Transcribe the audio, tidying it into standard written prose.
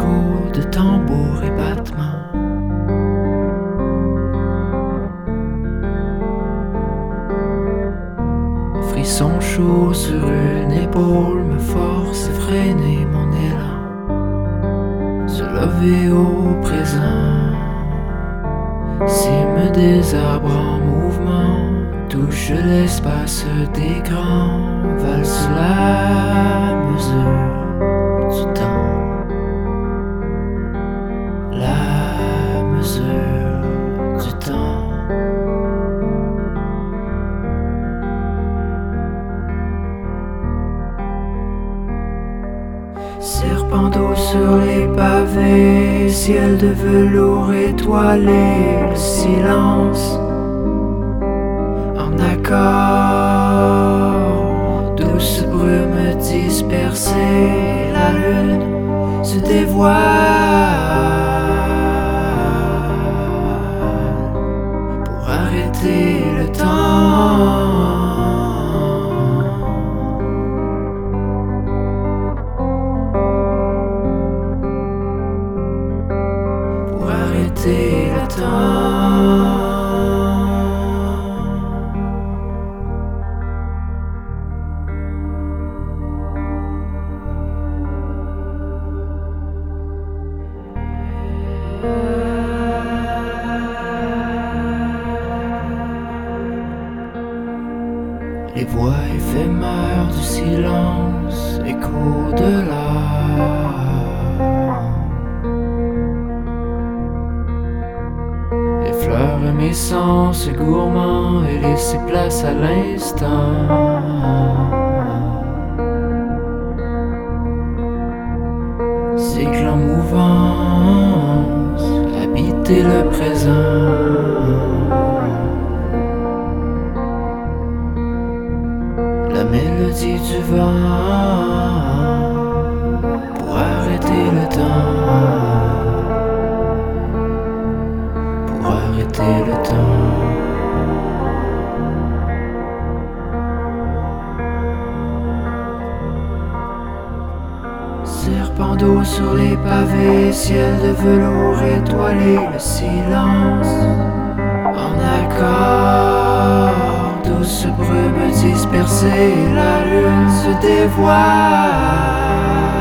écho de tambour et battements. Frisson chaud sur une épaule me force à freiner mon élan, se lever au présent. Cime des arbres en mouvement, touche l'espace des grands, valse la mesure du temps. La mesure du temps. Serpent d'eau sur les pavés, ciel de velours étoilé, le silence en accord, douce brume dispersée, la lune se dévoile pour arrêter le temps. Arrêter le temps. Les voix éphémères du silence, écho de l'âme. Effleure mes sens gourmands et laisser place à l'instant. Cycle en mouvance, habiter le présent. La mélodie du vent pour arrêter le temps. Arrêter le temps. Serpent d'eau sur les pavés, ciel de velours étoilé, le silence en accord, douce brume dispersée, la lune se dévoile